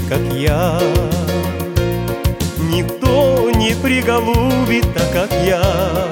как я. Никто не приголубит так, как я.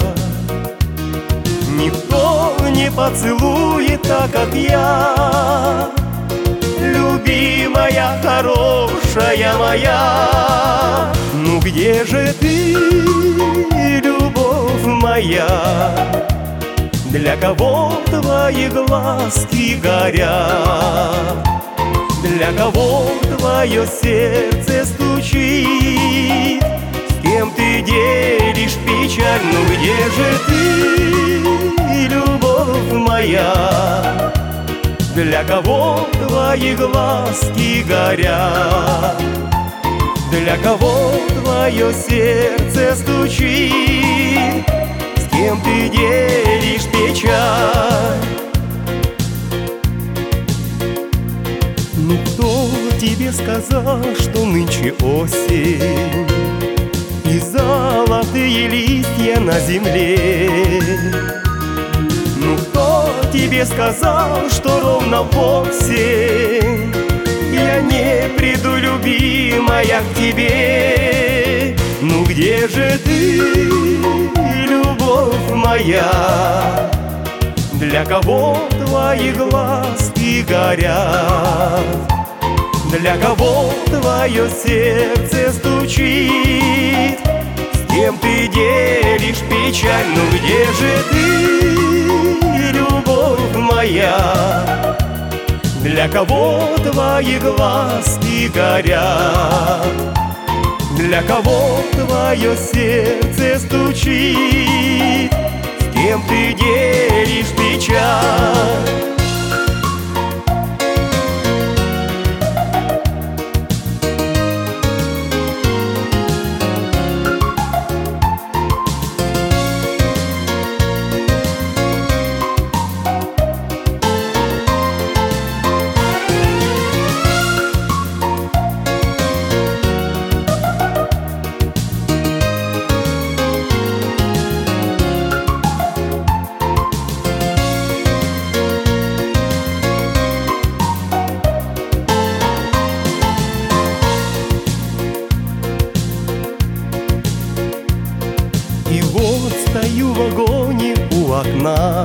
Никто не поцелует так, как я. Любимая, хорошая моя, ну где же ты, любовь моя? Для кого твои глазки горят? Для кого твое сердце стучит? С кем ты делишь печаль? Ну где же ты, любовь моя? Для кого твои глазки горят? Для кого твое сердце стучит? С кем ты делишь печаль? Ну кто тебе сказал, что нынче осень и золотые листья на земле? Ну кто тебе сказал, что ровно в 8 я не приду, любимая, к тебе? Ну где же ты, любовь моя? Для кого твои глазки горят? Для кого твое сердце стучит? С кем ты делишь печаль? Ну где же ты, любовь моя? Для кого твои глазки горят? Для кого твое сердце стучит? С кем ты делишь печаль? И вот стою в вагоне у окна,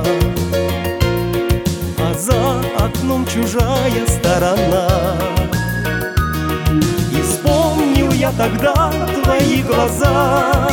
а за окном чужая сторона. И вспомнил я тогда твои глаза,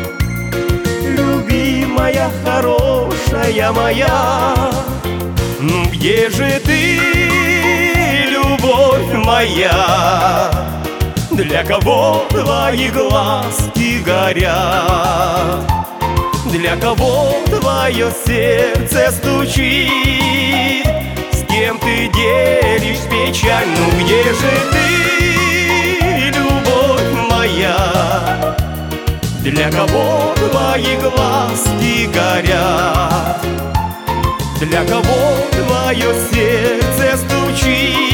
любимая, хорошая моя. Ну где же ты, любовь моя? Для кого твои глазки горят? Для кого твое сердце стучит? С кем ты делишь печаль? Ну где же ты, любовь моя? Для кого твои глазки горят? Для кого твое сердце стучит?